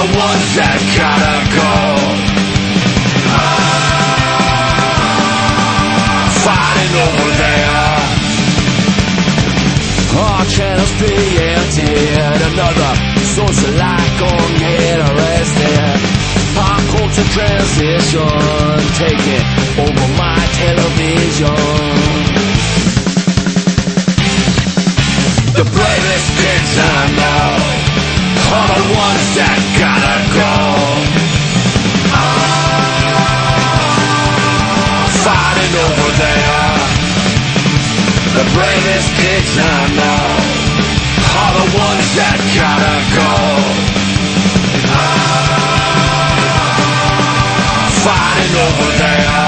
the ones that gotta go. Fighting over there. Our channels preempted. Another social icon get arrested. Pop culture transition taking over my television. The bravest kids I know are the ones that gotta go. Fighting over there. The bravest kids I know are the ones that gotta go. Fighting over there.